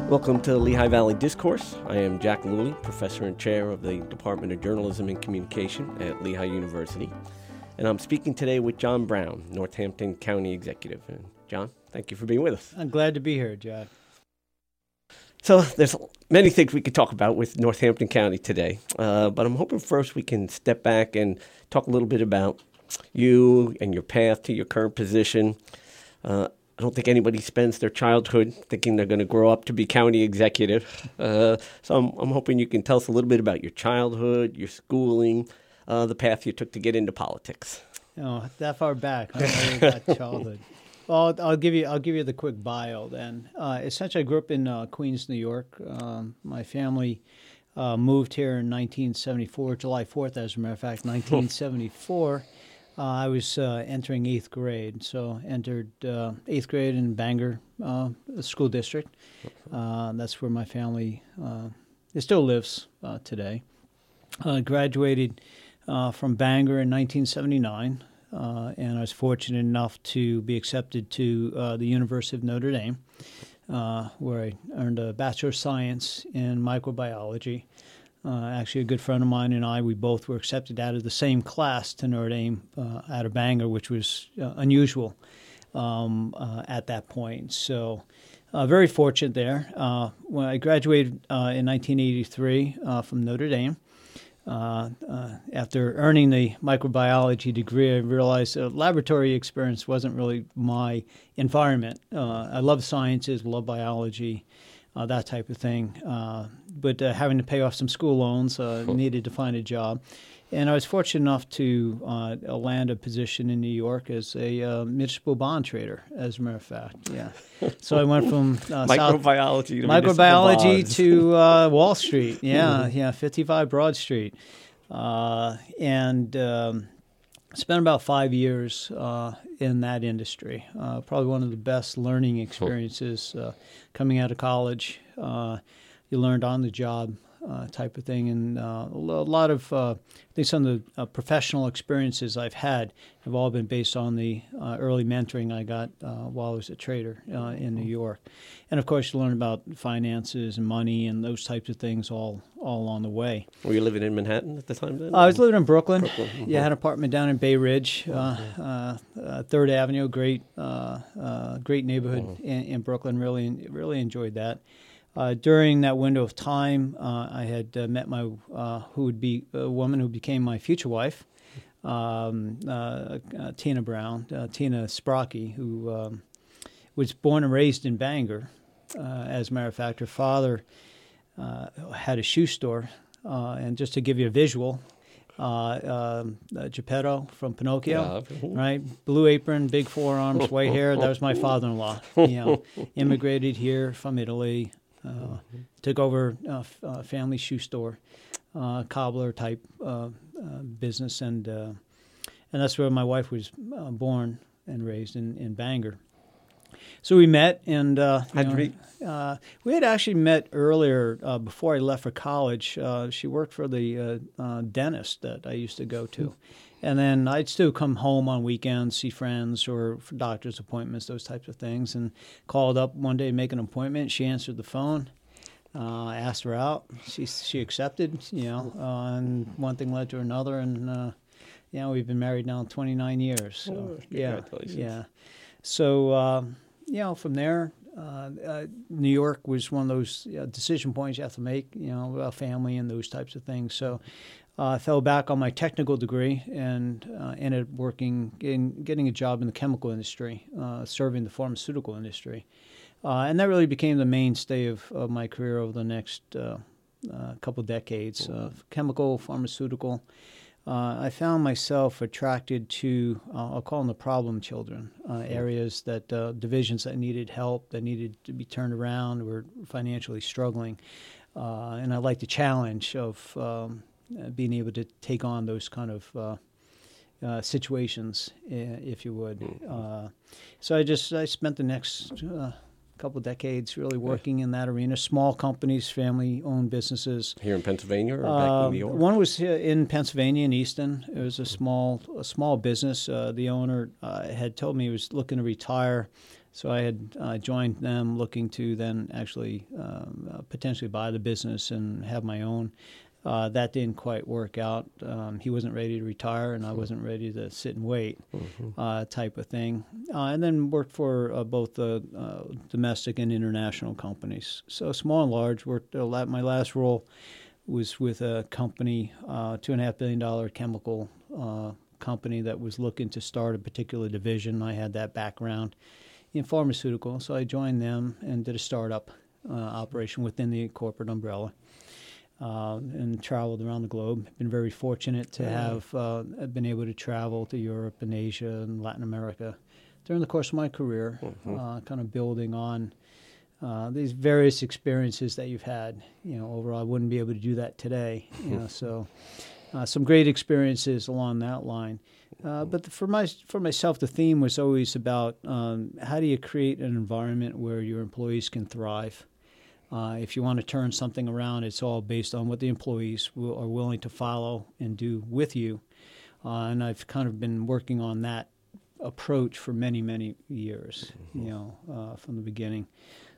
Welcome to Lehigh Valley Discourse. I am Jack Luley, professor and chair of the Department of Journalism and Communication at Lehigh University. And I'm speaking today with John Brown, Northampton County Executive. And John, thank you for being with us. I'm glad to be here, Jack. So there's many things we could talk about with Northampton County today, but I'm hoping first we can step back and talk a little bit about you and your path to your current position. I don't think anybody spends their childhood thinking they're going to grow up to be county executive. So I'm hoping you can tell us a little bit about your childhood, your schooling, the path you took to get into politics. Oh, that far back, about childhood. Well, I'll give you the quick bio then. Essentially, I grew up in Queens, New York. My family moved here in 1974, July 4th, as a matter of fact, 1974. I was entering 8th grade, so entered 8th grade in Bangor School District. That's where my family it still lives today. Graduated from Bangor in 1979, and I was fortunate enough to be accepted to the University of Notre Dame, where I earned a Bachelor of Science in microbiology. Actually, a good friend of mine and I, we both were accepted out of the same class to Notre Dame out of Bangor, which was unusual at that point. So very fortunate there. When I graduated in 1983 from Notre Dame, after earning the microbiology degree, I realized laboratory experience wasn't really my environment. I love sciences, love biology, that type of thing. But having to pay off some school loans, needed to find a job. And I was fortunate enough to land a position in New York as a municipal bond trader, as a matter of fact. Yeah. So I went from microbiology to Wall Street. Yeah, 55 Broad Street. And spent about 5 years in that industry. Probably one of the best learning experiences coming out of college. You learned on the job type of thing, and a lot of I think some of the professional experiences I've had have all been based on the early mentoring I got while I was a trader in New York. And of course, you learn about finances and money and those types of things all along the way. Were you living in Manhattan at the time then? I was living in Brooklyn. Mm-hmm. Yeah, I had an apartment down in Bay Ridge, 3rd Avenue, great neighborhood in Brooklyn. Really enjoyed that. During that window of time, I had met my who would be a woman who became my future wife, Tina Brown, Tina Sprocki, who was born and raised in Bangor. As a matter of fact, her father had a shoe store, and just to give you a visual, Geppetto from Pinocchio, right? Blue apron, big forearms, white hair. That was my father-in-law. Immigrated here from Italy. Took over a family shoe store, cobbler type business, and that's where my wife was born and raised in Bangor. So we met, and we had actually met earlier before I left for college. She worked for the dentist that I used to go to. And then I'd still come home on weekends, see friends or for doctor's appointments, those types of things, and called up one day to make an appointment. She answered the phone. I asked her out. She accepted, and one thing led to another. And, we've been married now 29 years. So, congratulations. Yeah. So, from there, New York was one of those decision points you have to make, about family and those types of things. So I fell back on my technical degree and ended up getting a job in the chemical industry, serving the pharmaceutical industry. And that really became the mainstay of my career over the next couple decades, chemical, pharmaceutical. I found myself attracted to, I'll call them the problem children, areas that, divisions that needed help, that needed to be turned around, were financially struggling. And I like the challenge of being able to take on those kind of situations, if you would. So I spent the next couple decades really working in that arena. Small companies, family-owned businesses. Here in Pennsylvania or back in New York? One was in Pennsylvania in Easton. It was a small business. The owner had told me he was looking to retire, So I had joined them looking to then actually potentially buy the business and have my own. That didn't quite work out. He wasn't ready to retire, and I wasn't ready to sit and wait, type of thing. And then worked for both domestic and international companies. So small and large. Worked my last role was with a company, $2.5 billion chemical company that was looking to start a particular division. I had that background in pharmaceutical, so I joined them and did a startup operation within the corporate umbrella. And traveled around the globe. Been very fortunate to have been able to travel to Europe and Asia and Latin America during the course of my career, kind of building on these various experiences that you've had. Overall, I wouldn't be able to do that today. So some great experiences along that line. But for myself, the theme was always about how do you create an environment where your employees can thrive. If you want to turn something around, it's all based on what the employees are willing to follow and do with you. And I've kind of been working on that approach for many, many years, from the beginning.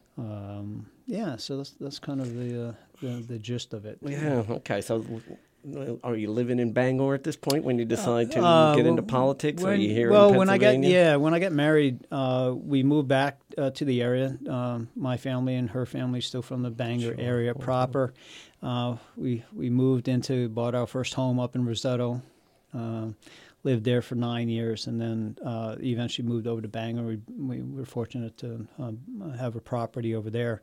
So that's kind of the gist of it. Yeah, okay. So are you living in Bangor at this point when you decide to get into politics? Are you here in Pennsylvania? When I got married, we moved back to the area. My family and her family still from the Bangor area proper. We bought our first home up in Rosetto, lived there for 9 years, and then eventually moved over to Bangor. We were fortunate to have a property over there.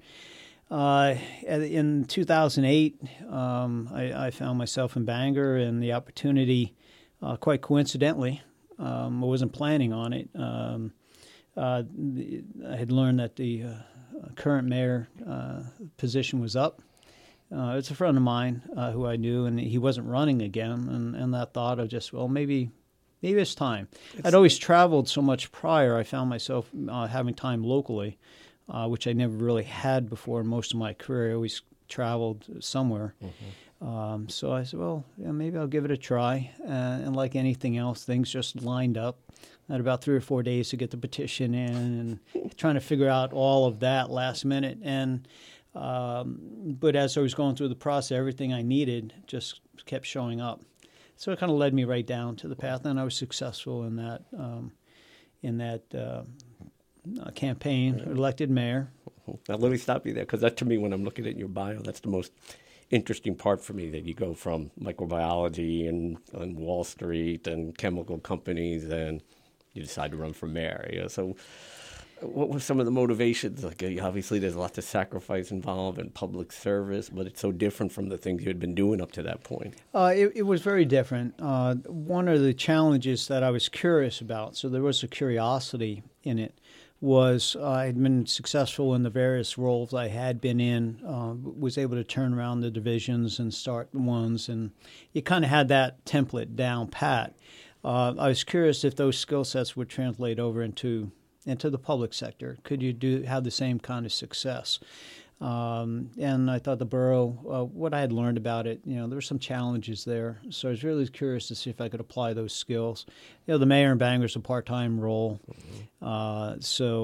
In 2008, I found myself in Bangor, and the opportunity, quite coincidentally, I wasn't planning on it. I had learned that the current mayor position was up. It's a friend of mine who I knew, and he wasn't running again, and that thought of just, maybe it's time. I'd always traveled so much prior, I found myself having time locally. Which I never really had before in most of my career. I always traveled somewhere. So I said, maybe I'll give it a try. And like anything else, things just lined up. I had about 3 or 4 days to get the petition in and trying to figure out all of that last minute. And but as I was going through the process, everything I needed just kept showing up. So it kind of led me right down to the path, and I was successful in that campaign, elected mayor. Now, let me stop you there, because that, to me, when I'm looking at your bio, that's the most interesting part for me, that you go from microbiology and Wall Street and chemical companies, and you decide to run for mayor. So what were some of the motivations? Like, obviously, there's lots of sacrifice involved in public service, but it's so different from the things you had been doing up to that point. It was very different. One of the challenges that I was curious about, so there was a curiosity in it, was I had been successful in the various roles I had been in, was able to turn around the divisions and start ones, and you kind of had that template down pat. I was curious if those skill sets would translate over into the public sector. Could you have the same kind of success? And I thought the borough, what I had learned about it, there were some challenges there. So I was really curious to see if I could apply those skills. The mayor in Bangor is a part-time role. That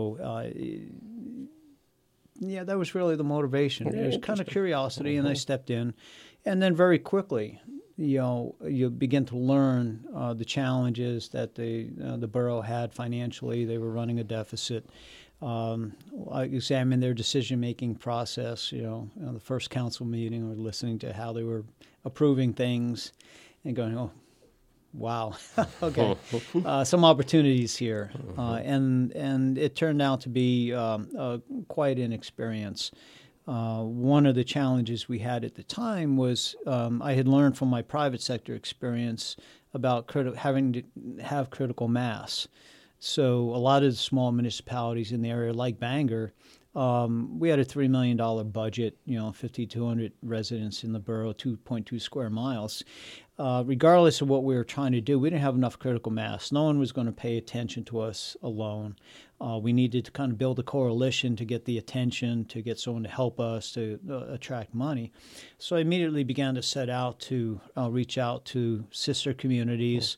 was really the motivation. It was kind of curiosity, and I stepped in. And then very quickly, you begin to learn the challenges that the borough had financially. They were running a deficit. I examined their decision-making process, the first council meeting, or listening to how they were approving things and going, oh, wow, okay, some opportunities here. And it turned out to be quite an experience. One of the challenges we had at the time was I had learned from my private sector experience about having to have critical mass. So a lot of the small municipalities in the area, like Bangor, we had a $3 million budget, 5,200 residents in the borough, 2.2 square miles. Regardless of what we were trying to do, we didn't have enough critical mass. No one was going to pay attention to us alone. We needed to kind of build a coalition to get the attention, to get someone to help us, to attract money. So I immediately began to set out to reach out to sister communities,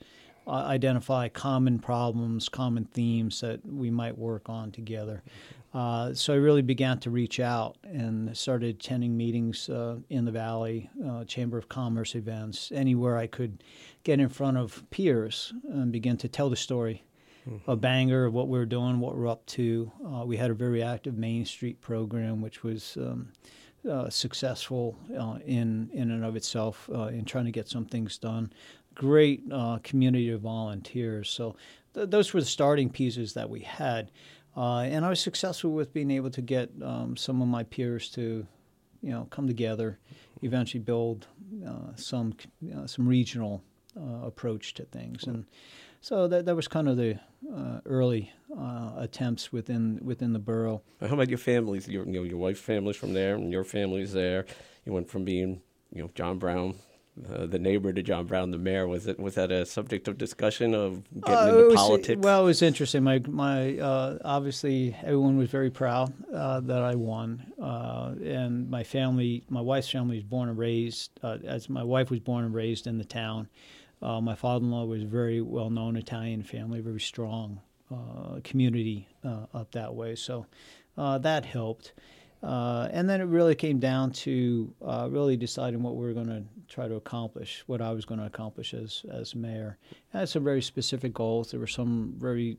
identify common problems, common themes that we might work on together. So I really began to reach out and started attending meetings in the Valley, Chamber of Commerce events, anywhere I could get in front of peers and begin to tell the story of Bangor, what we're doing, what we're up to. We had a very active Main Street program, which was successful in and of itself in trying to get some things done. Great community of volunteers. So those were the starting pieces that we had. And I was successful with being able to get some of my peers to, come together, eventually build some regional approach to things. And so that was kind of the early attempts within the borough. How about your families? Your wife's family's from there, and your family's there. You went from being, John Brown, the neighbor, to John Brown, the mayor. Was that a subject of discussion of getting into politics? Well, it was interesting. My obviously everyone was very proud that I won, and my wife's family was born and raised. As my wife was born and raised in the town. My father-in-law was a very well-known Italian family, very strong community up that way. So that helped. And then it really came down to really deciding what we were going to try to accomplish, what I was going to accomplish as mayor. I had some very specific goals. There were some very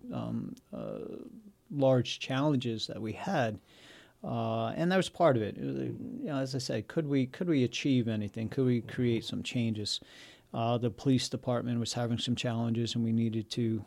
large challenges that we had. And that was part of it. As I said, could we achieve anything? Could we create some changes? The police department was having some challenges, and we needed to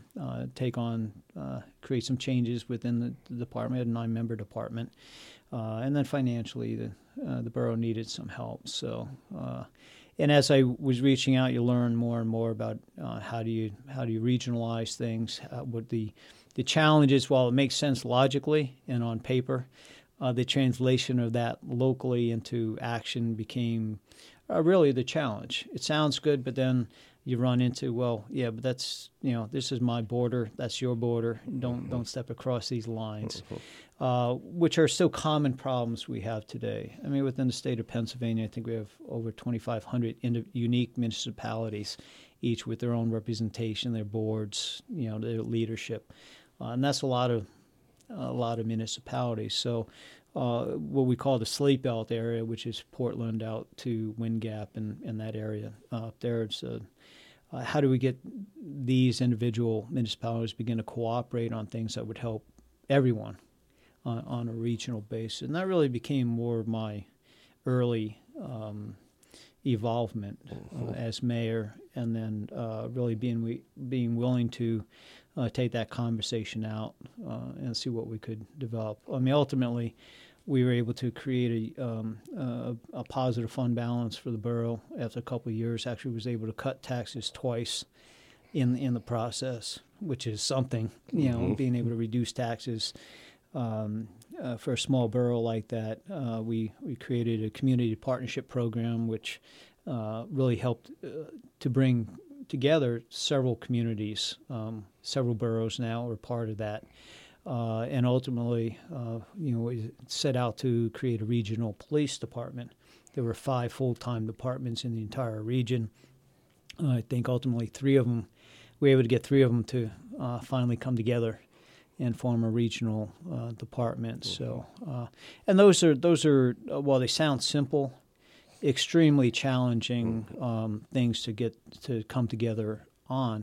create some changes within the department, a 9-member department. And then financially, the borough needed some help. So, and as I was reaching out, you learn more and more about how do you regionalize things, what the challenges. While it makes sense logically and on paper, the translation of that locally into action became really the challenge. It sounds good, but then you run into, but that's, this is my border, that's your border. Don't step across these lines, which are still common problems we have today. I mean, within the state of Pennsylvania, I think we have over 2,500 unique municipalities, each with their own representation, their boards, their leadership, and that's a lot of municipalities. So. What we call the Slate Belt area, which is Portland out to Wind Gap and that area up there. It's how do we get these individual municipalities begin to cooperate on things that would help everyone on a regional basis? And that really became more of my early evolvement as mayor, and then really being willing to take that conversation out and see what we could develop. I mean, ultimately, we were able to create a positive fund balance for the borough after a couple of years. Actually, was able to cut taxes twice in the process, which is something. Being able to reduce taxes for a small borough like that. We created a community partnership program, which really helped to bring together several communities. Several boroughs now are part of that. And ultimately, we set out to create a regional police department. There were 5 full-time departments in the entire region. I think ultimately we were able to get 3 of them to finally come together and form a regional department. So, and those are while they sound simple, extremely challenging things to come together on.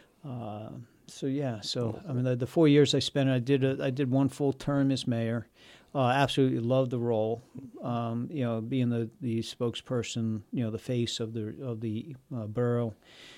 So I mean, the 4 years I spent, I did 1 full term as mayor. Absolutely loved the role. Being the spokesperson, the face of the borough.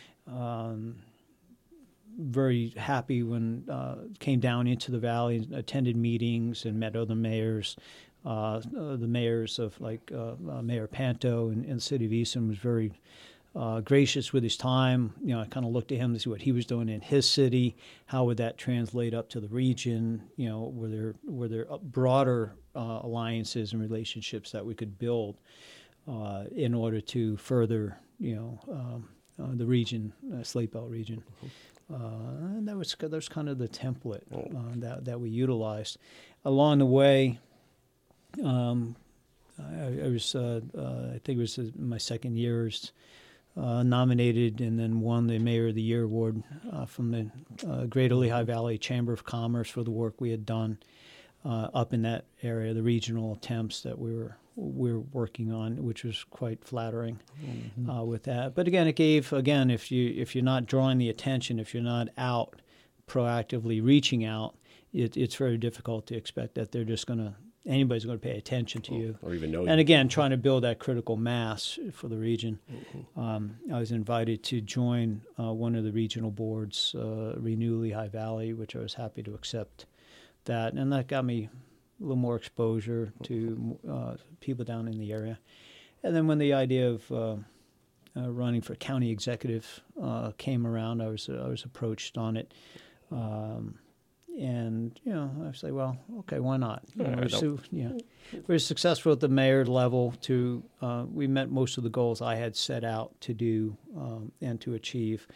Very happy when came down into the valley, attended meetings, and met other mayors. The mayors of Mayor Panto in the city of Easton was very gracious with his time. I kind of looked at him to see what he was doing in his city. How would that translate up to the region? Were there broader alliances and relationships that we could build in order to further, the region, Slate Belt region. And that was kind of the template that we utilized. Along the way, I was I think it was my second year as nominated and then won the Mayor of the Year award from the Greater Lehigh Valley Chamber of Commerce for the work we had done up in that area, the regional attempts that we were working on, which was quite flattering with that. But again, it gave, if you're not drawing the attention, if you're not out proactively reaching out, it's very difficult to expect that they're just anybody's going to pay attention to you. Or even know you. And again, trying to build that critical mass for the region. I was invited to join one of the regional boards, Renew Lehigh Valley, which I was happy to accept that. And that got me a little more exposure to people down in the area. And then when the idea of running for county executive came around, I was approached on it. And, I say, well, okay, why not? We're successful at the mayor level. We met most of the goals I had set out to do and to achieve.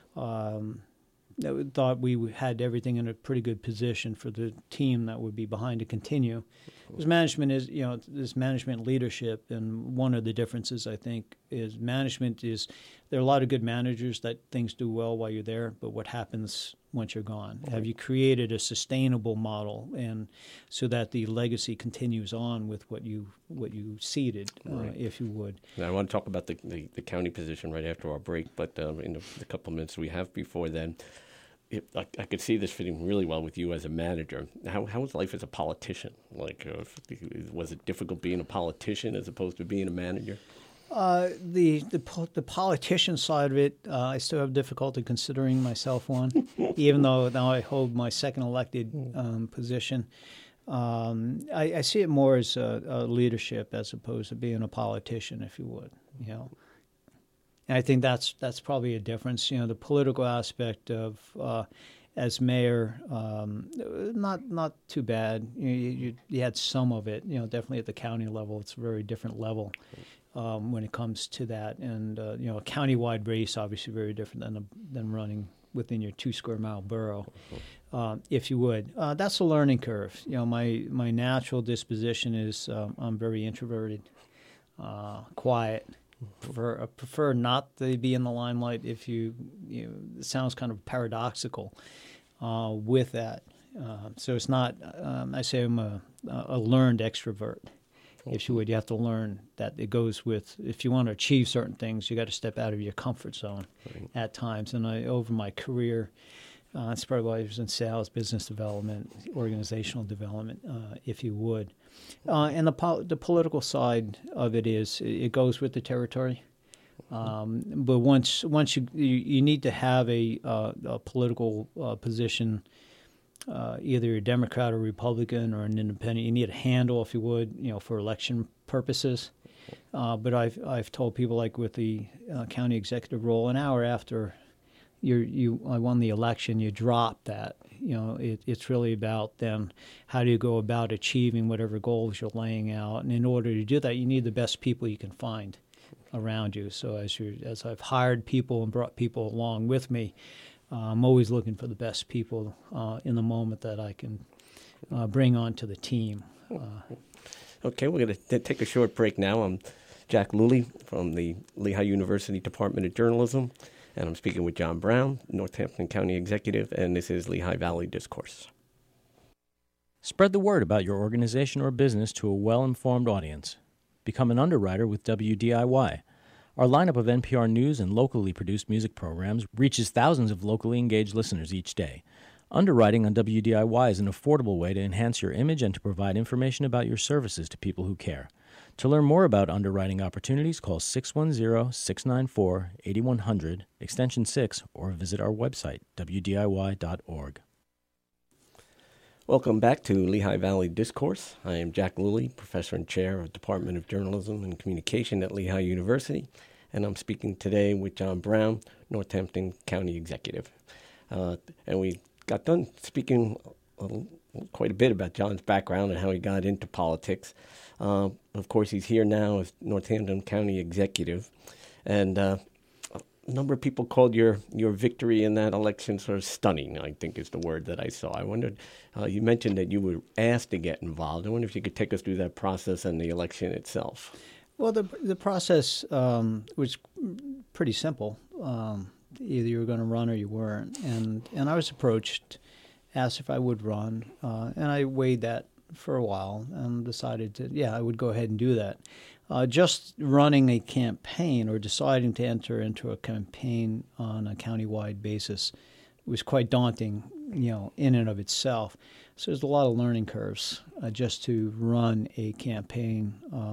Thought we had everything in a pretty good position for the team that would be behind to continue. Because management is, this management leadership, and one of the differences, I think, is there are a lot of good managers that things do well while you're there, but what happens once you're gone? Right. Have you created a sustainable model, and so that the legacy continues on with what you seeded, right. If you would? Now, I want to talk about the county position right after our break, but in the couple of minutes we have before then, I could see this fitting really well with you as a manager. How was life as a politician? Was it difficult being a politician as opposed to being a manager? The politician side of it, I still have difficulty considering myself one, even though now I hold my second elected position. I see it more as a leadership as opposed to being a politician, if you would. And I think that's probably a difference. The political aspect of as mayor, not too bad. You had some of it. Definitely at the county level, it's a very different level when it comes to that. And a countywide race, obviously, very different than running within your 2 square mile borough, if you would. That's a learning curve. My natural disposition is I'm very introverted, quiet. Prefer not to be in the limelight. If it sounds kind of paradoxical with that. So it's not. I say I'm a learned extrovert. If you would, you have to learn that it goes with. If you want to achieve certain things, you got to step out of your comfort zone at times. And over my career, that's probably why I was in sales, business development, organizational development, if you would. And the political side of it is it goes with the territory. But once you need to have a political position, either a Democrat or Republican or an independent. You need a handle, if you would, for election purposes. But I've told people, like with the county executive role, an hour after I won the election, you drop that. It's really about then how do you go about achieving whatever goals you're laying out, and in order to do that, you need the best people you can find around you. So as I've hired people and brought people along with me, I'm always looking for the best people in the moment that I can bring onto the team. Okay, we're going to take a short break now. I'm Jack Luley from the Lehigh University Department of Journalism. And I'm speaking with John Brown, Northampton County Executive, and this is Lehigh Valley Discourse. Spread the word about your organization or business to a well-informed audience. Become an underwriter with WDIY. Our lineup of NPR News and locally produced music programs reaches thousands of locally engaged listeners each day. Underwriting on WDIY is an affordable way to enhance your image and to provide information about your services to people who care. To learn more about underwriting opportunities, call 610-694-8100, extension 6, or visit our website, wdiy.org. Welcome back to Lehigh Valley Discourse. I am Jack Luley, Professor and Chair of Department of Journalism and Communication at Lehigh University, and I'm speaking today with John Brown, Northampton County Executive. And we got done speaking quite a bit about John's background and how he got into politics. Of course, he's here now as Northampton County Executive, and a number of people called your victory in that election sort of stunning, I think is the word that I saw. I wondered, you mentioned that you were asked to get involved. I wonder if you could take us through that process and the election itself. Well, the process was pretty simple. Either you were going to run or you weren't. And I was approached, asked if I would run, and I weighed that for a while and decided I would go ahead and do that. Just running a campaign or deciding to enter into a campaign on a countywide basis was quite daunting, in and of itself. So there's a lot of learning curves just to run a campaign.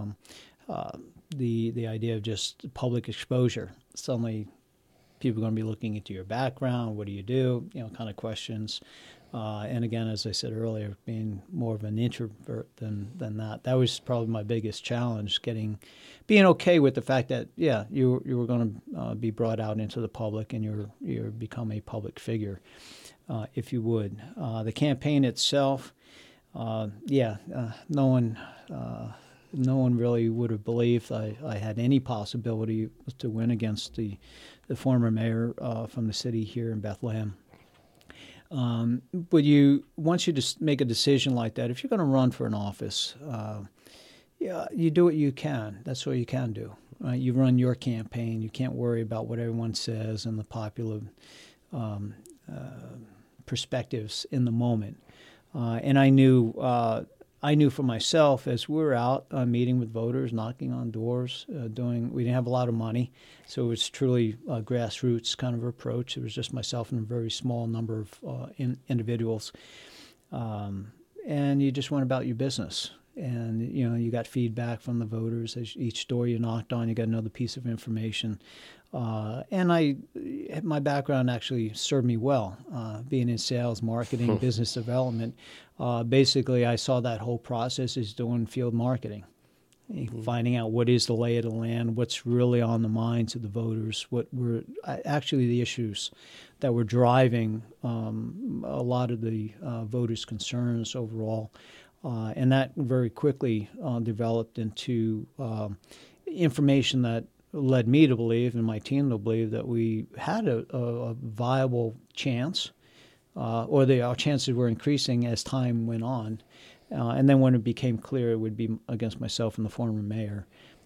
The idea of just public exposure. Suddenly, people are going to be looking into your background. What do you do? Kind of questions. And again, as I said earlier, being more of an introvert than that. That was probably my biggest challenge, being okay with the fact that, you were going to be brought out into the public and you're become a public figure, if you would. The campaign itself, no one really would have believed I had any possibility to win against the former mayor from the city here in Bethlehem. But once you just make a decision like that, if you're going to run for an office, you do what you can. That's what you can do. You run your campaign. You can't worry about what everyone says and the popular perspectives in the moment. And I knew for myself, as we were out meeting with voters, knocking on doors, we didn't have a lot of money, so it was truly a grassroots kind of approach. It was just myself and a very small number of individuals, and you just went about your business. And you got feedback from the voters. As each door you knocked on, you got another piece of information. And my background actually served me well, being in sales, marketing, business development. Basically, I saw that whole process as doing field marketing, finding out what is the lay of the land, what's really on the minds of the voters, what were actually the issues that were driving a lot of the voters' concerns overall. And that very quickly developed into information that led me to believe, and my team to believe, that we had a viable chance, or our chances were increasing as time went on. And then when it became clear it would be against myself and the former mayor,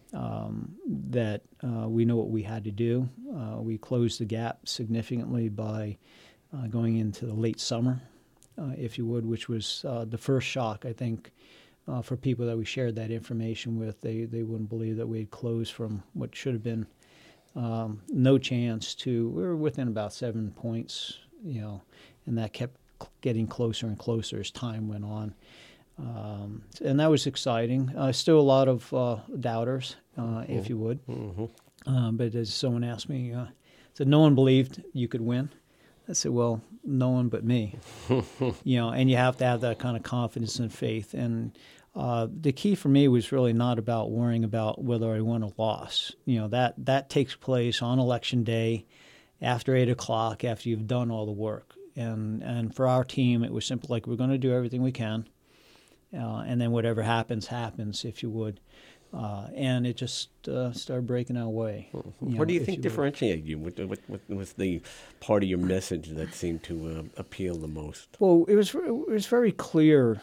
that we know what we had to do. We closed the gap significantly by going into the late summer, if you would, which was the first shock, I think, for people that we shared that information with. They wouldn't believe that we had closed from what should have been no chance to, we were within about 7 points, and that kept getting closer and closer as time went on. And that was exciting. Still a lot of doubters, if you would. Mm-hmm. But as someone asked me, said, no one believed you could win. I said, well, no one but me. And you have to have that kind of confidence and faith. And the key for me was really not about worrying about whether I won or lost. That takes place on election day after 8 o'clock, after you've done all the work. And for our team, it was simple, like, we're going to do everything we can. And then whatever happens, if you would. And it just started breaking our way. What do you think differentiated you with the part of your message that seemed to appeal the most? Well, it was very clear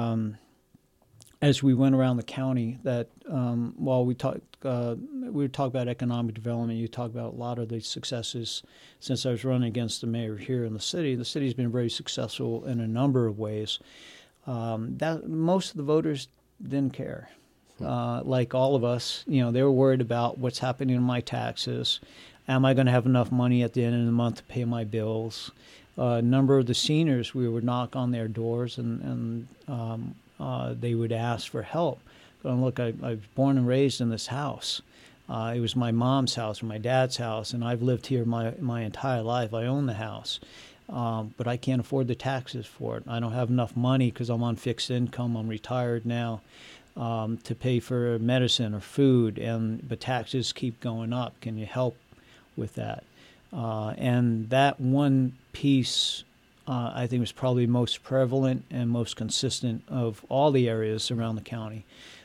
as we went around the county that while we would talk about economic development, you talk about a lot of the successes since I was running against the mayor here in the city. The city's been very successful in a number of ways. That most of the voters didn't care. Like all of us, they were worried about what's happening to my taxes. Am I going to have enough money at the end of the month to pay my bills? A number of the seniors, we would knock on their doors and they would ask for help. Going, look, I was born and raised in this house. It was my mom's house or my dad's house, and I've lived here my entire life. I own the house. But I can't afford the taxes for it. I don't have enough money because I'm on fixed income. I'm retired now. To pay for medicine or food, but taxes keep going up. Can you help with that? And that one piece, I think, was probably most prevalent and most consistent of all the areas around the county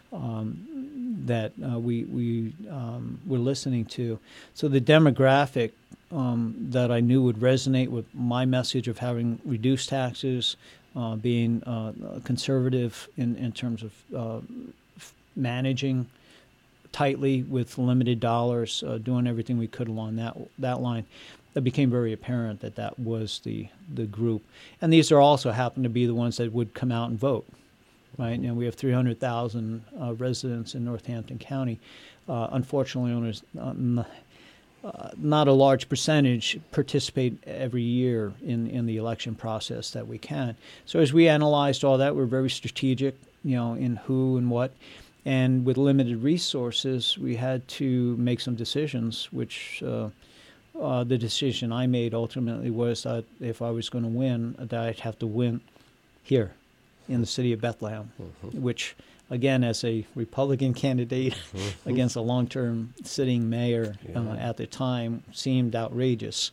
that we were listening to. So the demographic that I knew would resonate with my message of having reduced taxes, being conservative in terms of managing tightly with limited dollars, doing everything we could along that line. It became very apparent that was the group. And these are also happen to be the ones that would come out and vote, right? And we have 300,000 residents in Northampton County. Unfortunately, only not a large percentage participate every year in the election process that we can. So as we analyzed all that, we're very strategic, in who and what. And with limited resources, we had to make some decisions, which the decision I made ultimately was that if I was going to win, that I'd have to win here in the city of Bethlehem, which, again, as a Republican candidate against a long-term sitting mayor at the time, seemed outrageous.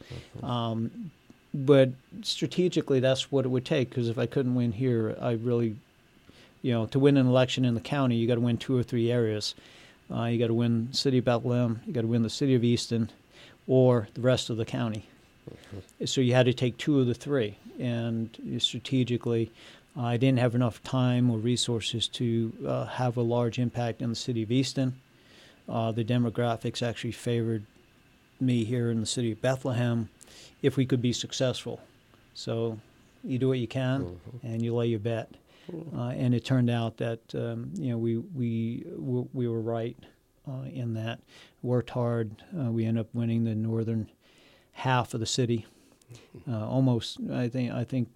But strategically, that's what it would take, because if I couldn't win here, I really, to win an election in the county, you got to win 2 or 3 areas. You got to win the city of Bethlehem, you got to win the city of Easton, or the rest of the county. So you had to take 2 of the 3. And strategically, I didn't have enough time or resources to have a large impact in the city of Easton. The demographics actually favored me here in the city of Bethlehem if we could be successful. So you do what you can, and you lay your bet. And it turned out that we were right in that. Worked hard. We ended up winning the northern half of the city. Almost, I think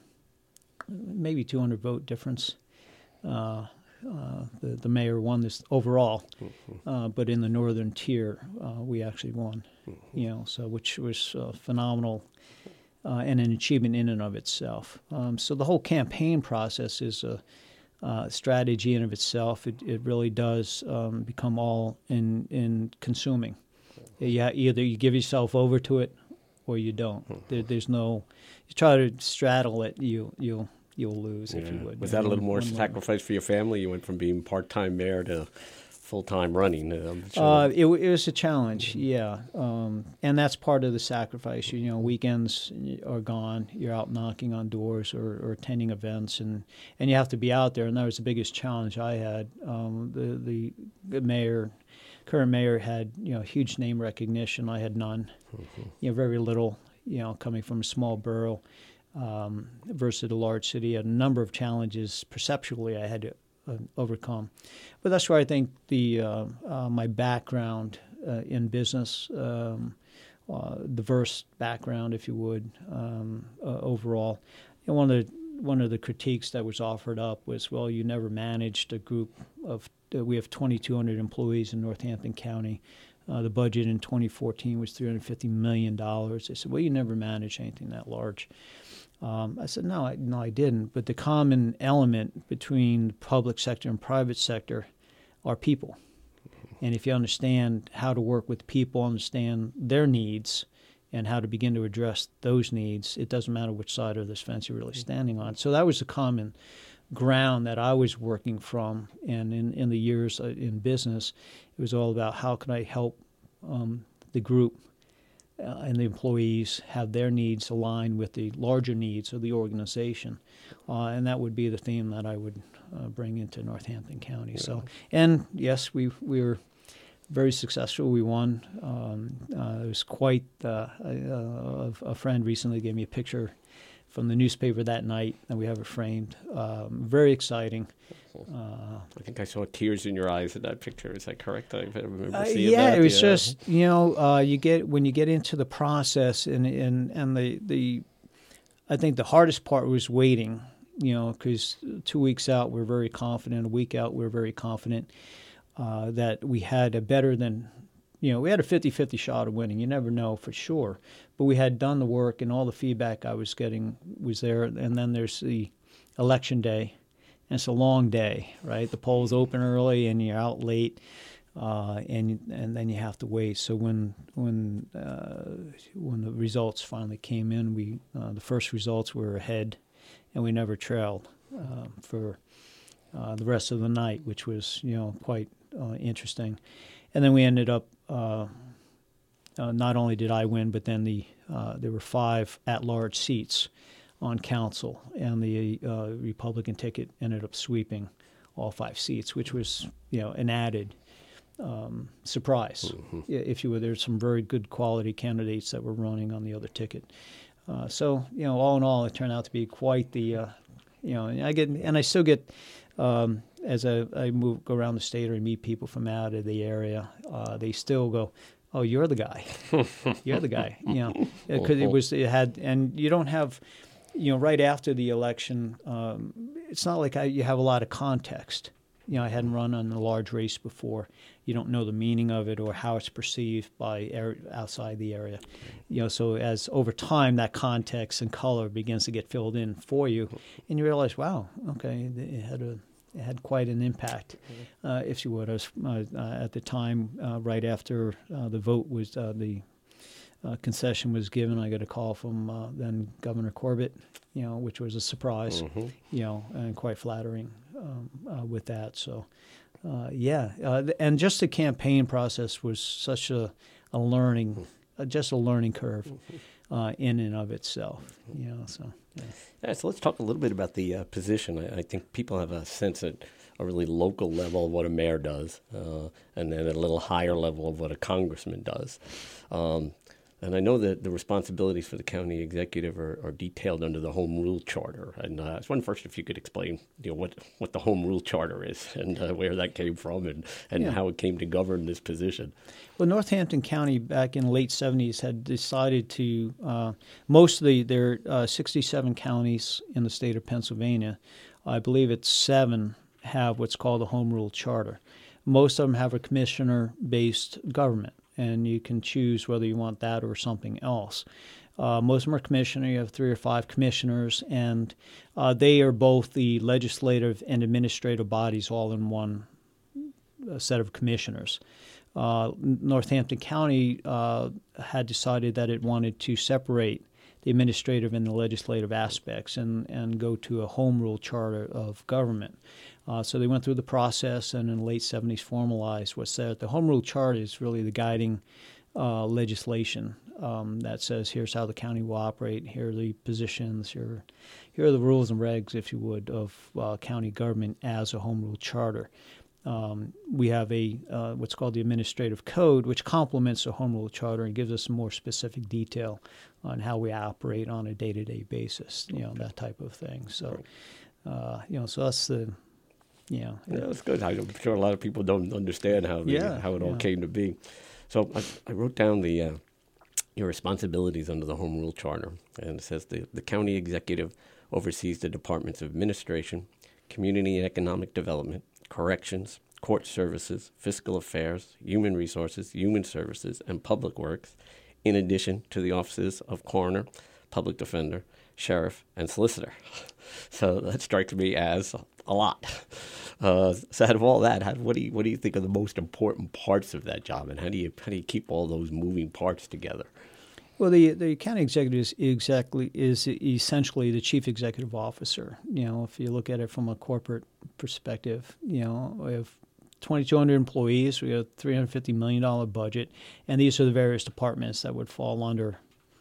maybe 200 vote difference. The mayor won this overall, but in the northern tier, we actually won. So which was phenomenal. And an achievement in and of itself. So the whole campaign process is a strategy in of itself. It really does become all in consuming. Either you give yourself over to it, or you don't. There's no. You try to straddle it, you'll lose if you would. Was that a little more sacrifice for your family? You went from being part-time mayor to full-time running. It was a challenge, yeah. And that's part of the sacrifice. Weekends are gone. You're out knocking on doors or attending events, and you have to be out there. And that was the biggest challenge I had. The current mayor had huge name recognition. I had none. Very little. Coming from a small borough versus a large city, a number of challenges perceptually I had to overcome. But that's where I think my background in business, diverse background, if you would, overall. One of the critiques that was offered up was, well, you never managed a group of. We have 2,200 employees in Northampton County. The budget in 2014 was $350 million. They said, well, you never managed anything that large. I said, no, I didn't. But the common element between the public sector and private sector are people. And if you understand how to work with people, understand their needs, and how to begin to address those needs, it doesn't matter which side of this fence you're really standing on. So that was the common ground that I was working from. And in the years in business, it was all about how can I help the group and the employees have their needs aligned with the larger needs of the organization. And that would be the theme that I would bring into Northampton County. Yeah. So, and yes, we were very successful. We won. It was quite, a friend recently gave me a picture from the newspaper that night, and we have it framed. Very exciting. I think I saw tears in your eyes in that picture. Is that correct? I remember seeing that. Yeah, it was just you get when you get into the process, and the I think the hardest part was waiting. Because 2 weeks out we're very confident, a week out we're very confident that we had a better than. We had a 50-50 shot of winning. You never know for sure. But we had done the work, and all the feedback I was getting was there. And then there's the election day, and it's a long day, right? The polls open early, and you're out late, and then you have to wait. So when the results finally came in, the first results were ahead, and we never trailed for the rest of the night, which was quite interesting. And then we ended up. Not only did I win, but then there were 5 at-large seats on council, and the Republican ticket ended up sweeping all 5 seats, which was an added surprise, if you would. There's some very good quality candidates that were running on the other ticket. So, all in all, it turned out to be quite the, and I still get, as I go around the state or meet people from out of the area, they still go, "Oh, you're the guy. You're the guy." Because and you don't have, right after the election, it's not like you have a lot of context. I hadn't run on a large race before. You don't know the meaning of it or how it's perceived by outside the area. So as over time, that context and color begins to get filled in for you, and you realize, wow, okay, it had quite an impact, if you would. I was, at the time, right after the vote was the concession was given, I got a call from then Governor Corbett, which was a surprise, and quite flattering with that. So, and just the campaign process was such a learning, just a learning curve in and of itself. So. Yeah, so let's talk a little bit about the position. I think people have a sense at a really local level of what a mayor does, and then at a little higher level of what a congressman does. And I know that the responsibilities for the county executive are detailed under the Home Rule Charter. And I was wondering first if you could explain, what the Home Rule Charter is and where that came from and how it came to govern this position. Well, Northampton County back in the late 70s had decided to, most of their 67 counties in the state of Pennsylvania, I believe it's 7, have what's called a Home Rule Charter. Most of them have a commissioner-based government, and you can choose whether you want that or something else. Most of them are commissioner. You have 3 or 5 commissioners, and they are both the legislative and administrative bodies all in one set of commissioners. Northampton County had decided that it wanted to separate the administrative and the legislative aspects and go to a home rule charter of government. So they went through the process and in the late 70s formalized what's there. The home rule charter is really the guiding legislation that says here's how the county will operate, here are the positions, here are the rules and regs, if you would, of county government as a home rule charter. We have what's called the administrative code, which complements the home rule charter and gives us some more specific detail on how we operate on a day-to-day basis, that type of thing. So, so that's the, that's good. I'm sure a lot of people don't understand how it all came to be. So I wrote down your responsibilities under the Home Rule Charter, and it says the county executive oversees the departments of administration, community and economic development, corrections, court services, fiscal affairs, human resources, human services, and public works, in addition to the offices of coroner, public defender, sheriff, and solicitor. So that strikes me as a lot. So out of all that, what do you think are the most important parts of that job, and how do you keep all those moving parts together? Well, the county executive is essentially the chief executive officer. If you look at it from a corporate perspective, we have 2,200 employees, we have a $350 million budget, and these are the various departments that would fall under,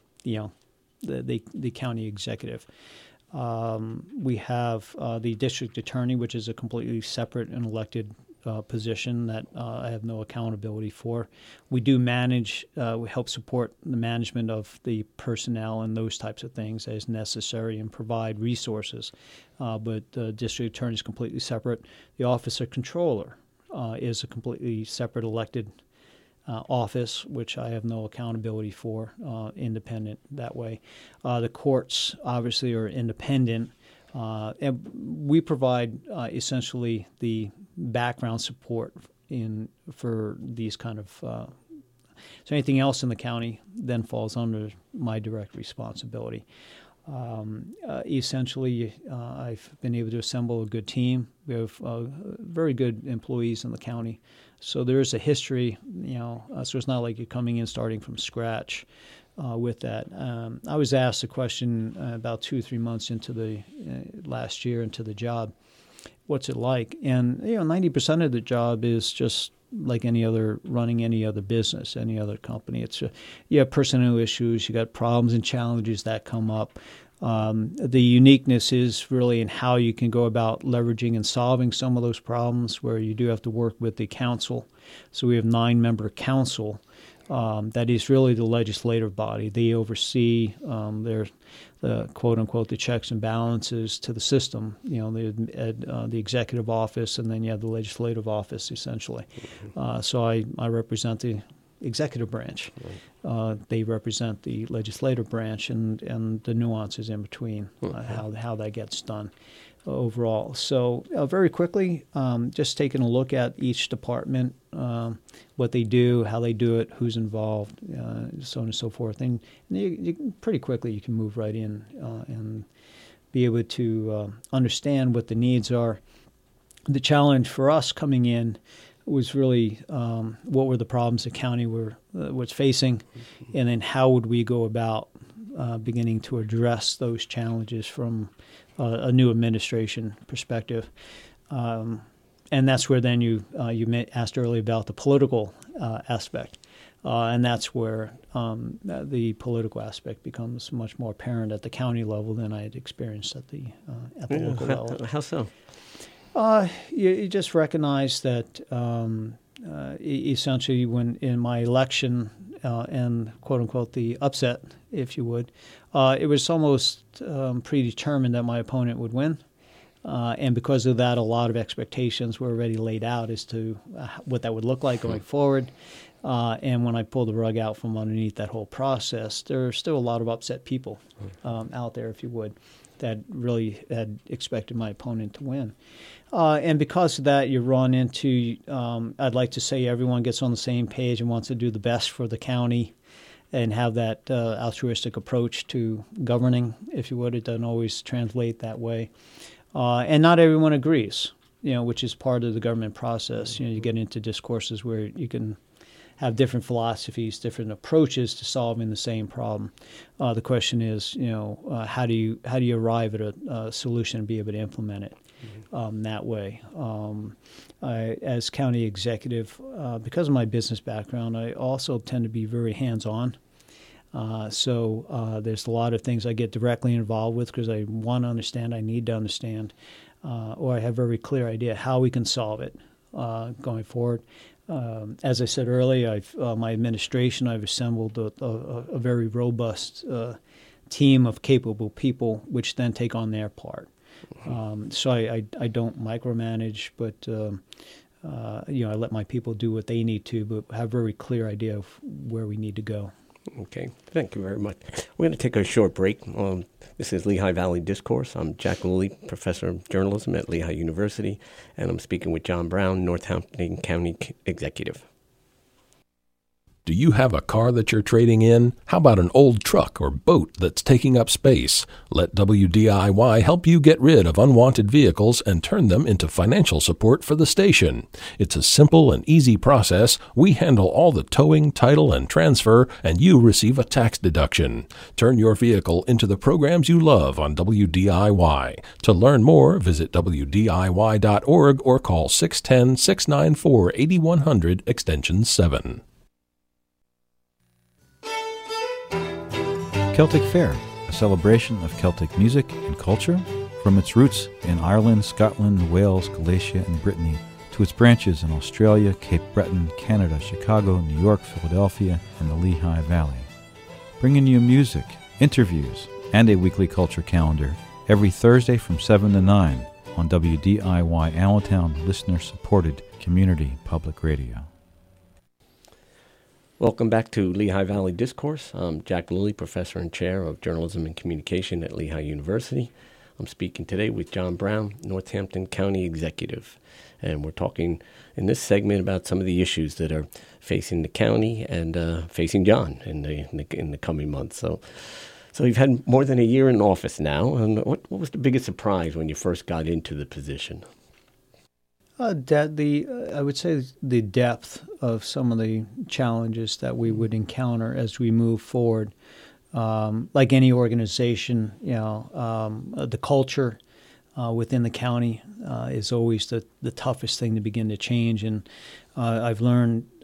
the county executive. We have the district attorney, which is a completely separate and elected position that I have no accountability for. We do manage, we help support the management of the personnel and those types of things as necessary and provide resources. But the district attorney is completely separate. The office of controller is a completely separate elected office, which I have no accountability for, independent that way. The courts obviously are independent. And we provide essentially the background support for these kind of. So anything else in the county then falls under my direct responsibility. Essentially, I've been able to assemble a good team. We have very good employees in the county, so there is a history. So it's not like you're coming in starting from scratch. With that, I was asked a question about 2 or 3 months into the last year into the job. What's it like? And 90% of the job is just like running any other business, any other company. It's you have personnel issues, you got problems and challenges that come up. The uniqueness is really in how you can go about leveraging and solving some of those problems, where you do have to work with the council. So we have 9-member council. That is really the legislative body. They oversee the quote unquote the checks and balances to the system. The executive office, and then you have the legislative office essentially. So I represent the executive branch. They represent the legislative branch, and the nuances in between, how that gets done overall. So very quickly, just taking a look at each department, what they do, how they do it, who's involved, so on and so forth. And you pretty quickly you can move right in and be able to understand what the needs are. The challenge for us coming in was really what were the problems the county was facing, and then how would we go about beginning to address those challenges from a new administration perspective. And that's where then you asked earlier about the political aspect, and that's where the political aspect becomes much more apparent at the county level than I had experienced at the local level. How so? You just recognize that essentially when in my election and quote unquote the upset, if you would, it was almost predetermined that my opponent would win. And because of that, a lot of expectations were already laid out as to what that would look like going forward. And when I pulled the rug out from underneath that whole process, there are still a lot of upset people out there, if you would, that really had expected my opponent to win. And because of that, you run into, I'd like to say everyone gets on the same page and wants to do the best for the county and have that altruistic approach to governing, if you would. It doesn't always translate that way. And not everyone agrees, which is part of the government process. You get into discourses where you can have different philosophies, different approaches to solving the same problem. The question is, how do you arrive at a solution and be able to implement it that way? As county executive, because of my business background, I also tend to be very hands-on. So there's a lot of things I get directly involved with because I want to understand, I need to understand, or I have a very clear idea how we can solve it going forward. As I said earlier, my administration, I've assembled a very robust team of capable people, which then take on their part. So I don't micromanage, but I let my people do what they need to, but have a very clear idea of where we need to go. Okay, thank you very much. We're going to take a short break. This is Lehigh Valley Discourse. I'm Jack Lilly, professor of journalism at Lehigh University, and I'm speaking with John Brown, Northampton County Executive. Do you have a car that you're trading in? How about an old truck or boat that's taking up space? Let WDIY help you get rid of unwanted vehicles and turn them into financial support for the station. It's a simple and easy process. We handle all the towing, title, and transfer, and you receive a tax deduction. Turn your vehicle into the programs you love on WDIY. To learn more, visit WDIY.org or call 610-694-8100 extension 7. Celtic Fair, a celebration of Celtic music and culture, from its roots in Ireland, Scotland, Wales, Galicia, and Brittany, to its branches in Australia, Cape Breton, Canada, Chicago, New York, Philadelphia, and the Lehigh Valley. Bringing you music, interviews, and a weekly culture calendar every Thursday from 7 to 9 on WDIY Allentown, listener-supported community public radio. Welcome back to Lehigh Valley Discourse. I'm Jack Lilly, professor and chair of journalism and communication at Lehigh University. I'm speaking today with John Brown, Northampton County Executive. And we're talking in this segment about some of the issues that are facing the county and facing John in the coming months. So you've had more than a year in office now. And what was the biggest surprise when you first got into the position? I would say the depth of some of the challenges that we would encounter as we move forward. Like any organization, the culture within the county is always the toughest thing to begin to change. And I've learned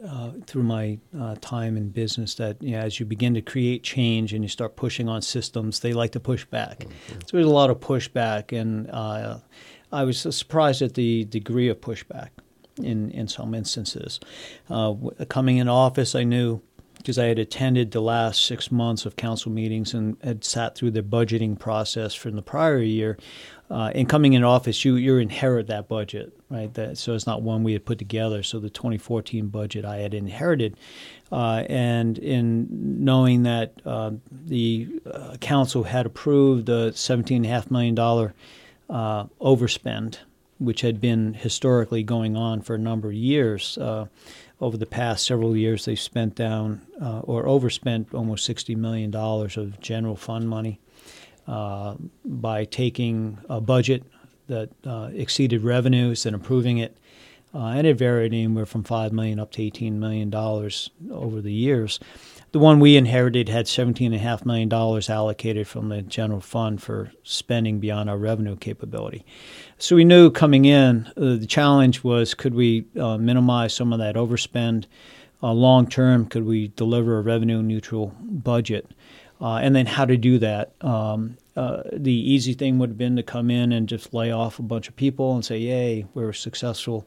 through my time in business that as you begin to create change and you start pushing on systems, they like to push back. Mm-hmm. So there's a lot of pushback, and I was surprised at the degree of pushback in some instances. Coming in office, I knew, because I had attended the last 6 months of council meetings and had sat through the budgeting process from the prior year. And coming in office, you inherit that budget, right? So it's not one we had put together. So the 2014 budget I had inherited. And in knowing that the council had approved a $17.5 million overspend, which had been historically going on for a number of years. Over the past several years, they've spent down or overspent almost $60 million of general fund money by taking a budget that exceeded revenues and improving it. And it varied anywhere from $5 million up to $18 million over the years. The one we inherited had $17.5 million allocated from the general fund for spending beyond our revenue capability. So we knew coming in, the challenge was, could we minimize some of that overspend? Long term, could we deliver a revenue neutral budget? And then how to do that. The easy thing would have been to come in and just lay off a bunch of people and say, yay, we're successful.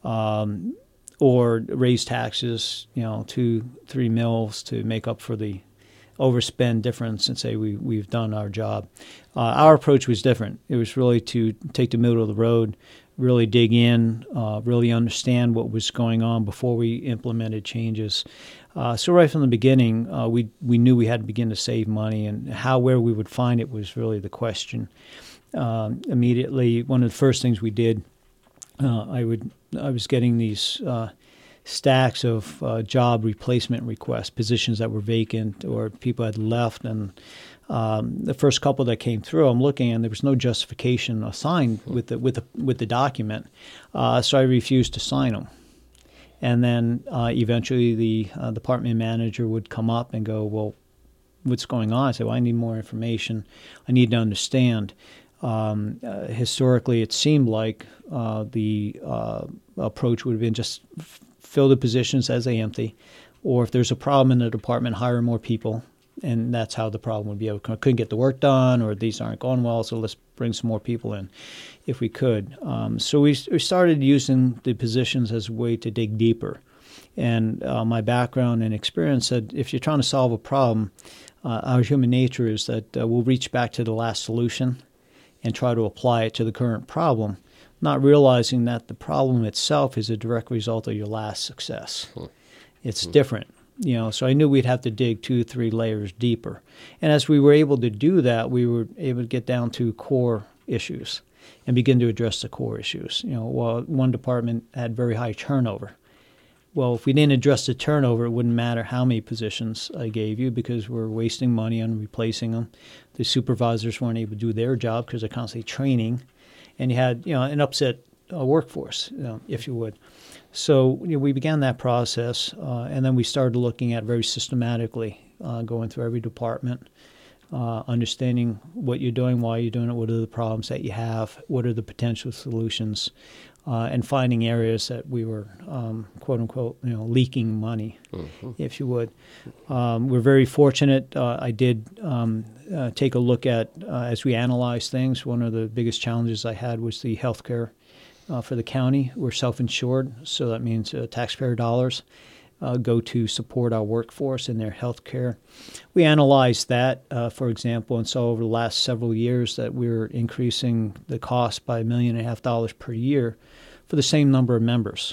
Or raise taxes, 2-3 mils to make up for the overspend difference and say we've done our job. Our approach was different. It was really to take the middle of the road, really dig in, really understand what was going on before we implemented changes. So right from the beginning, we knew we had to begin to save money, and where we would find it was really the question. Immediately, one of the first things we did, I was getting these stacks of job replacement requests, positions that were vacant or people had left, and the first couple that came through, I'm looking, and there was no justification assigned with the document, so I refused to sign them. And then eventually the department manager would come up and go, well, what's going on? I said, well, I need more information. I need to understand. Historically, it seemed like the approach would have been just fill the positions as they empty, or if there's a problem in the department, hire more people, and that's how the problem would be. I couldn't get the work done, or these aren't going well, so let's bring some more people in if we could. So we started using the positions as a way to dig deeper. And my background and experience said if you're trying to solve a problem, our human nature is that we'll reach back to the last solution and try to apply it to the current problem, not realizing that the problem itself is a direct result of your last success. It's different. So I knew we'd have to dig 2-3 layers deeper. And as we were able to do that, we were able to get down to core issues and begin to address the core issues. Well, one department had very high turnover. Well, if we didn't address the turnover, it wouldn't matter how many positions I gave you because we're wasting money on replacing them. The supervisors weren't able to do their job because they're constantly training. And you had, an upset workforce, if you would. So we began that process, and then we started looking at very systematically, going through every department, understanding what you're doing, why you're doing it, what are the problems that you have, what are the potential solutions, and finding areas that we were, quote unquote, leaking money, if you would. We're very fortunate. I did take a look at, as we analyzed things, one of the biggest challenges I had was the health care. For the county, we're self-insured, so that means taxpayer dollars go to support our workforce in their health care. We analyzed that, for example, and saw over the last several years that we're increasing the cost by $1.5 million per year for the same number of members,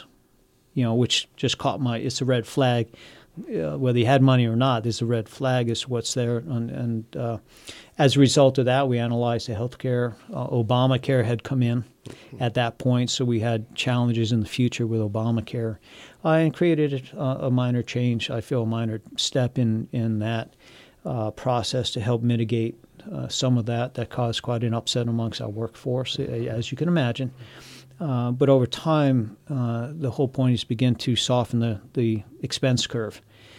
which just it's a red flag. Whether you had money or not, there's a red flag as to what's there. And as a result of that, we analyzed the health care. Obamacare had come in at that point, so we had challenges in the future with Obamacare, and created a minor change, I feel a minor step in that process to help mitigate some of that caused quite an upset amongst our workforce, as you can imagine. But over time, the whole point is begin to soften the expense curve,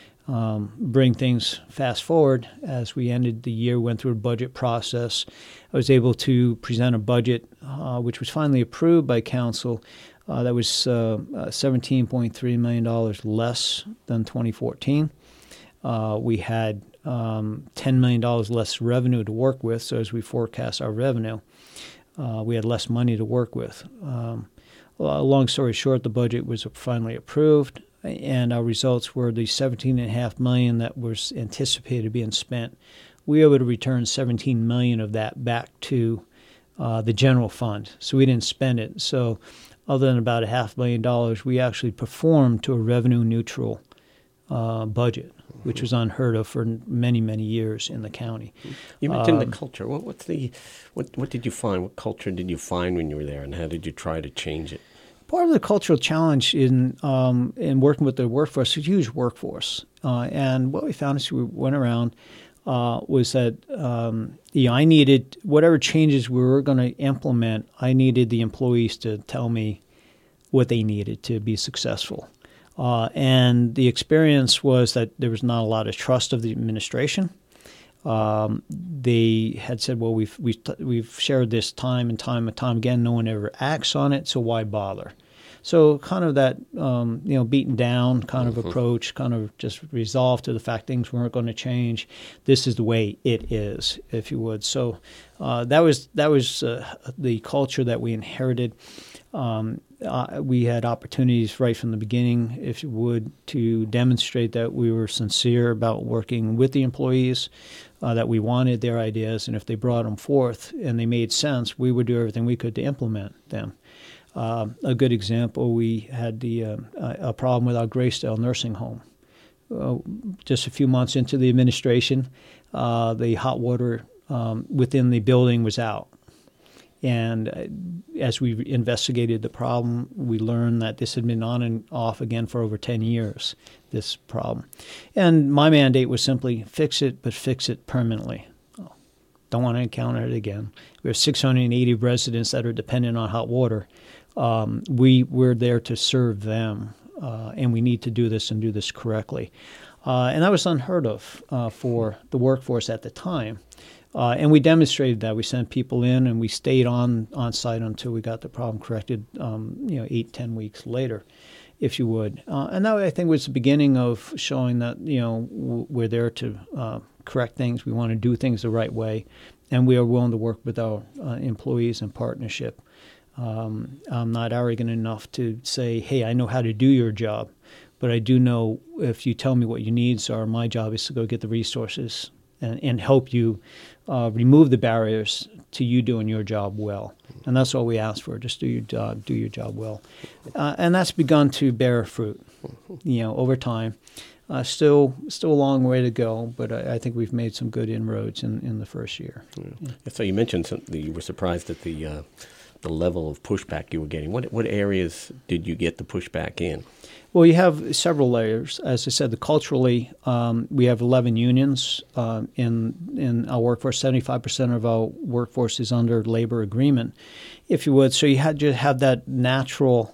bring things fast forward. As we ended the year, went through a budget process, I was able to present a budget which was finally approved by council That was $17.3 million less than 2014. We had $10 million less revenue to work with, so as we forecast our revenue, we had less money to work with. Long story short, the budget was finally approved, and our results were the $17.5 million that was anticipated being spent. We were able to return $17 million of that back to the general fund, so we didn't spend it. So other than about $500,000, we actually performed to a revenue neutral budget, which was unheard of for many, many years in the county. You mentioned the culture. What did you find? What culture did you find when you were there, and how did you try to change it? Part of the cultural challenge in working with the workforce is a huge workforce, and what we found as we went around was that I needed whatever changes we were going to implement. I needed the employees to tell me what they needed to be successful. And the experience was that there was not a lot of trust of the administration. They had said, "Well, we've shared this time and time again. No one ever acts on it, so why bother?" So, kind of that beaten down kind of approach, kind of just resolved to the fact things weren't going to change. This is the way it is, if you would. So, that was the culture that we inherited. We had opportunities right from the beginning, if you would, to demonstrate that we were sincere about working with the employees, that we wanted their ideas, and if they brought them forth and they made sense, we would do everything we could to implement them. A good example, we had a problem with our Graysdale nursing home. Just a few months into the administration, the hot water within the building was out. And as we investigated the problem, we learned that this had been on and off again for over 10 years, this problem. And my mandate was simply fix it, but fix it permanently. Don't want to encounter it again. We have 680 residents that are dependent on hot water. We're there to serve them, and we need to do this and do this correctly. And that was unheard of for the workforce at the time. And we demonstrated that. We sent people in, and we stayed on site until we got the problem corrected, 8-10 weeks later, if you would. And that, I think, was the beginning of showing that, we're there to correct things. We want to do things the right way, and we are willing to work with our employees in partnership. I'm not arrogant enough to say, hey, I know how to do your job, but I do know if you tell me what your needs are, my job is to go get the resources and help you remove the barriers to you doing your job well. And that's all we ask for, just do your job well. And that's begun to bear fruit, over time. Still a long way to go, but I think we've made some good inroads in the first year. Yeah. So you mentioned you were surprised at the level of pushback you were getting. What areas did you get the pushback in? Well, you have several layers. As I said, culturally, we have 11 unions in our workforce. 75% of our workforce is under labor agreement, if you would. So you had to have that natural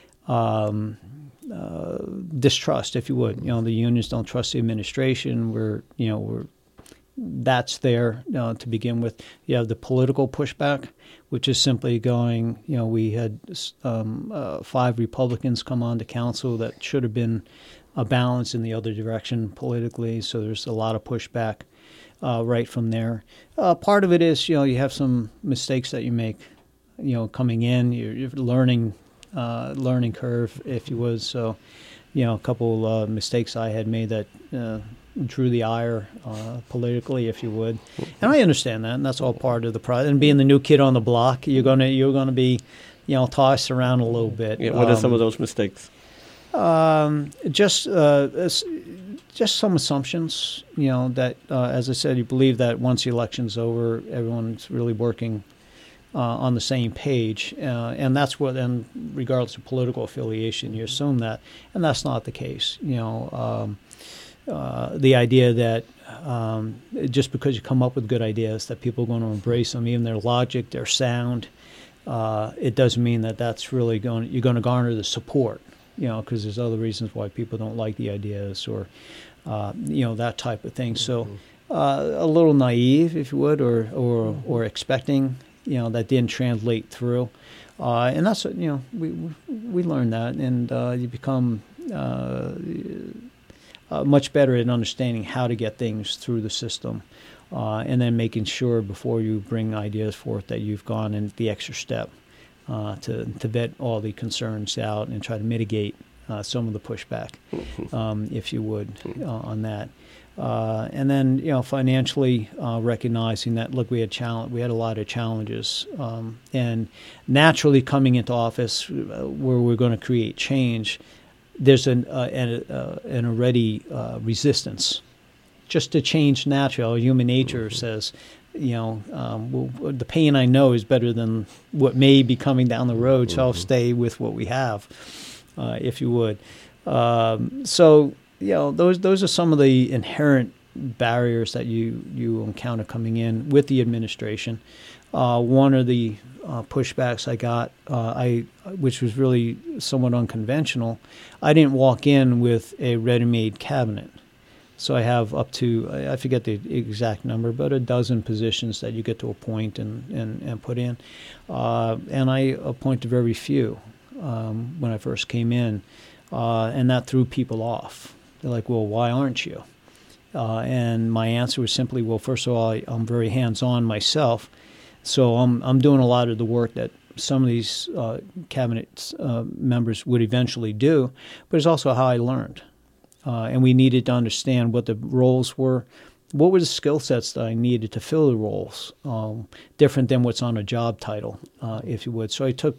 distrust, if you would. The unions don't trust the administration. That's there to begin with. You have the political pushback, which is simply going, we had 5 Republicans come on to council that should have been a balance in the other direction politically, so there's a lot of pushback right from there. Part of it is, you have some mistakes that you make, coming in, you're learning curve, if you would. So, a couple mistakes I had made that drew the ire politically, if you would, and I understand that, and that's all part of the process. And being the new kid on the block, you're gonna be, tossed around a little bit. Yeah, what are some of those mistakes? Just some assumptions. That as I said, you believe that once the election's over, everyone's really working on the same page, and that's what. And regardless of political affiliation, you assume that, and that's not the case. The idea that just because you come up with good ideas that people are going to embrace them, even their logic, their sound, it doesn't mean that that's really you're going to garner the support, because there's other reasons why people don't like the ideas or, that type of thing. So a little naive, if you would, or expecting, that didn't translate through. And that's, we we learn that, and you become much better at understanding how to get things through the system, and then making sure before you bring ideas forth that you've gone in the extra step to vet all the concerns out and try to mitigate some of the pushback, if you would, on that. And then, financially recognizing that, look, we had a lot of challenges, and naturally coming into office where we're going to create change, there's an already resistance just to change naturally. Human nature says, the pain I know is better than what may be coming down the road, so I'll stay with what we have, if you would. So those are some of the inherent barriers that you encounter coming in with the administration. One of the pushbacks I got, which was really somewhat unconventional, I didn't walk in with a ready-made cabinet. So I have up to, I forget the exact number, but a dozen positions that you get to appoint and put in. And I appointed very few when I first came in, and that threw people off. They're like, well, why aren't you? And my answer was simply, well, first of all, I'm very hands-on myself, so I'm doing a lot of the work that some of these cabinet members would eventually do, but it's also how I learned. And we needed to understand what the roles were, what were the skill sets that I needed to fill the roles, different than what's on a job title, if you would. So I took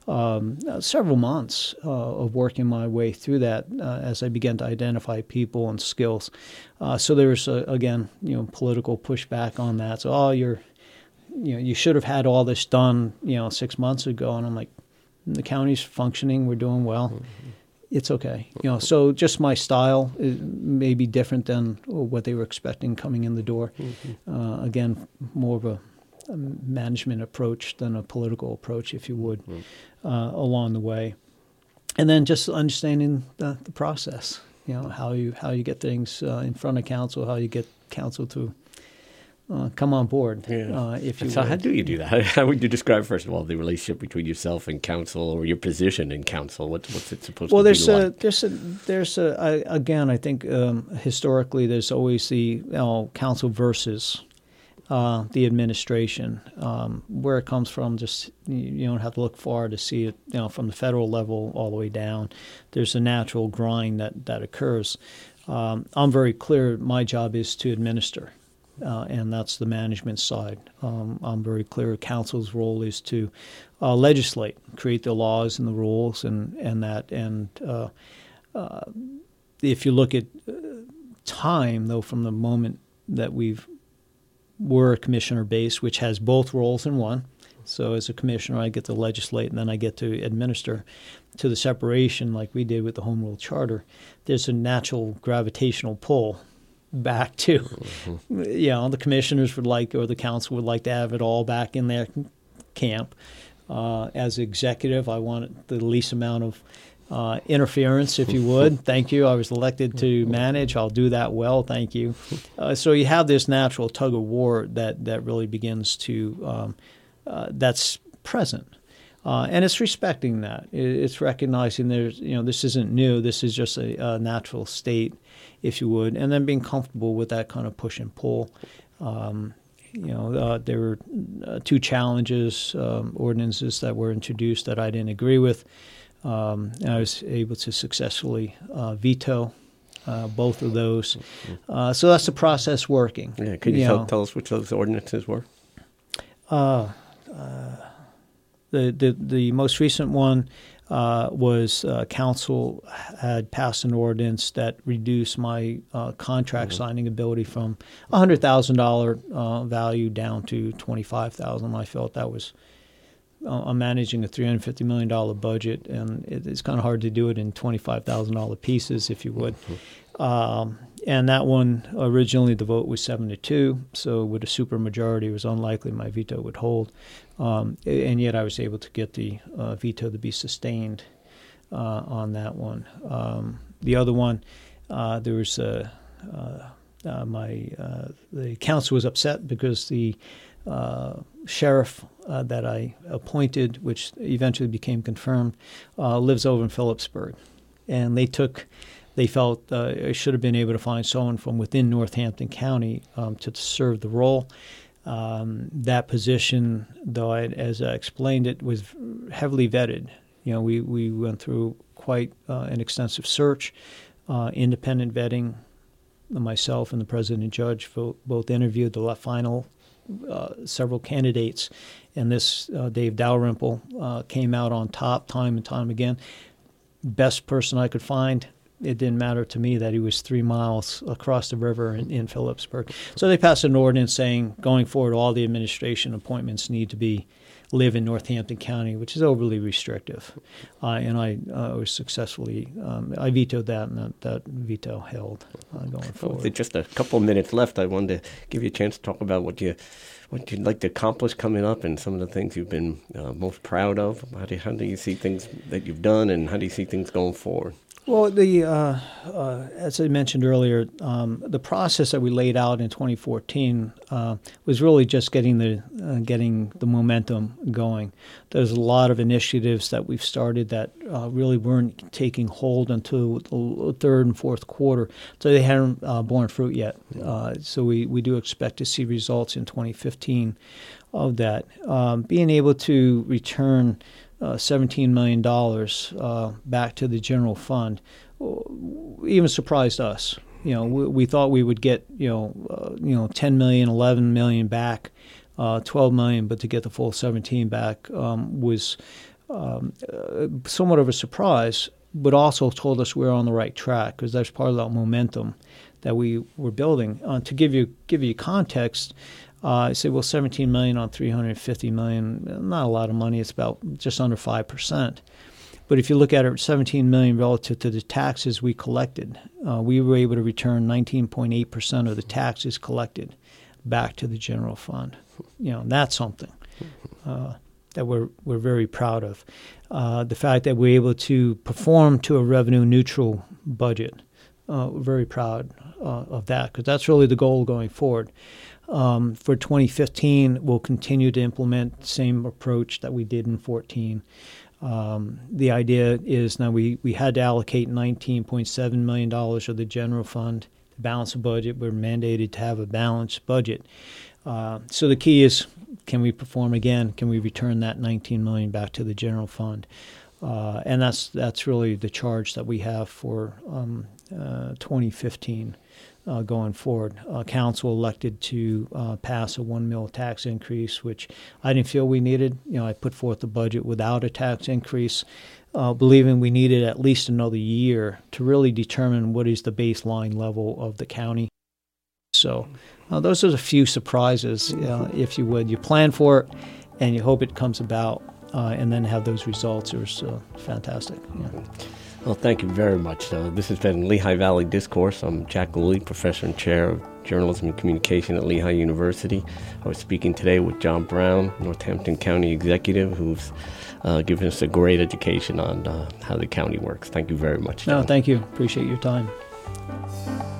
several months of working my way through that as I began to identify people and skills. So there was, again, political pushback on that. So, you should have had all this done, 6 months ago. And I'm like, the county's functioning, we're doing well. Mm-hmm. It's okay. So just my style may be different than what they were expecting coming in the door. Mm-hmm. Again, more of a management approach than a political approach, if you would, along the way. And then just understanding the process, how you get things in front of council, how you get council to come on board, if you So would. how do you do that? How would you describe, first of all, the relationship between yourself and council, or your position in council? What's it supposed to be like? There's again, I think historically there's always the council versus the administration. Where it comes from, just you don't have to look far to see it. From the federal level all the way down, there's a natural grind that occurs. I'm very clear. My job is to administer. And that's the management side. I'm very clear. Council's role is to legislate, create the laws and the rules, and that. And if you look at time, though, from the moment that we're a commissioner base, which has both roles in one. So as a commissioner, I get to legislate, and then I get to administer. To the separation, like we did with the Home Rule Charter, there's a natural gravitational pull back to, the commissioners would like, or the council would like to have it all back in their camp. As executive, I want the least amount of interference, if you would. Thank you. I was elected to manage. I'll do that well. Thank you. So you have this natural tug of war that really begins to, that's present. And it's respecting that. It's recognizing this isn't new. This is just a natural state, if you would, and then being comfortable with that kind of push and pull. There were two challenges, ordinances that were introduced that I didn't agree with. And I was able to successfully veto both of those. So that's the process working. Yeah, can you tell us which those ordinances were? The most recent one was council had passed an ordinance that reduced my contract signing ability from $100,000 value down to $25,000. I felt that was I'm managing a $350 million budget, and it's kind of hard to do it in $25,000 pieces, if you would. And that one, originally the vote was 7-2, so with a supermajority, it was unlikely my veto would hold. And yet I was able to get the veto to be sustained on that one. The other one, there was the council was upset because the sheriff that I appointed, which eventually became confirmed, lives over in Phillipsburg. And they felt I should have been able to find someone from within Northampton County to serve the role. That position, though, as I explained it, was heavily vetted. We went through quite an extensive search, independent vetting. Myself and the president judge both interviewed the final several candidates, and this Dave Dalrymple came out on top time and time again. Best person I could find. It didn't matter to me that he was 3 miles across the river in Phillipsburg. So they passed an ordinance saying, going forward, all the administration appointments need to live in Northampton County, which is overly restrictive. And I was successfully, I vetoed that, and that veto held going forward. With just a couple of minutes left, I wanted to give you a chance to talk about what you'd like to accomplish coming up and some of the things you've been most proud of. How do you see things that you've done, and how do you see things going forward? Well, as I mentioned earlier, the process that we laid out in 2014 was really just getting the momentum going. There's a lot of initiatives that we've started that really weren't taking hold until the third and fourth quarter, so they hadn't borne fruit yet. So we do expect to see results in 2015 of that. Being able to return $17 million back to the general fund even surprised us. We thought we would get 10 million, 11 million back, 12 million, but to get the full 17 back was somewhat of a surprise, but also told us we're on the right track, because that's part of that momentum that we were building. To give you context, I say, well, 17 million on 350 million, not a lot of money. It's about just under 5%. But if you look at it, 17 million relative to the taxes we collected, we were able to return 19.8% of the taxes collected back to the general fund. That's something that we're very proud of. The fact that we're able to perform to a revenue neutral budget, we're very proud of that, because that's really the goal going forward. For 2015, we'll continue to implement the same approach that we did in 2014. The idea is now we had to allocate $19.7 million of the general fund to balance the budget. We're mandated to have a balanced budget. So the key is, can we perform again? Can we return that $19 million back to the general fund? And that's really the charge that we have for 2015. Going forward, council elected to pass a 1 mil tax increase, which I didn't feel we needed. I put forth the budget without a tax increase, believing we needed at least another year to really determine what is the baseline level of the county. So those are a few surprises, if you would. You plan for it, and you hope it comes about, and then have those results. It was fantastic. Yeah. Well, thank you very much. This has been Lehigh Valley Discourse. I'm Jack Lulie, Professor and Chair of Journalism and Communication at Lehigh University. I was speaking today with John Brown, Northampton County Executive, who's given us a great education on how the county works. Thank you very much, John. No, thank you. Appreciate your time.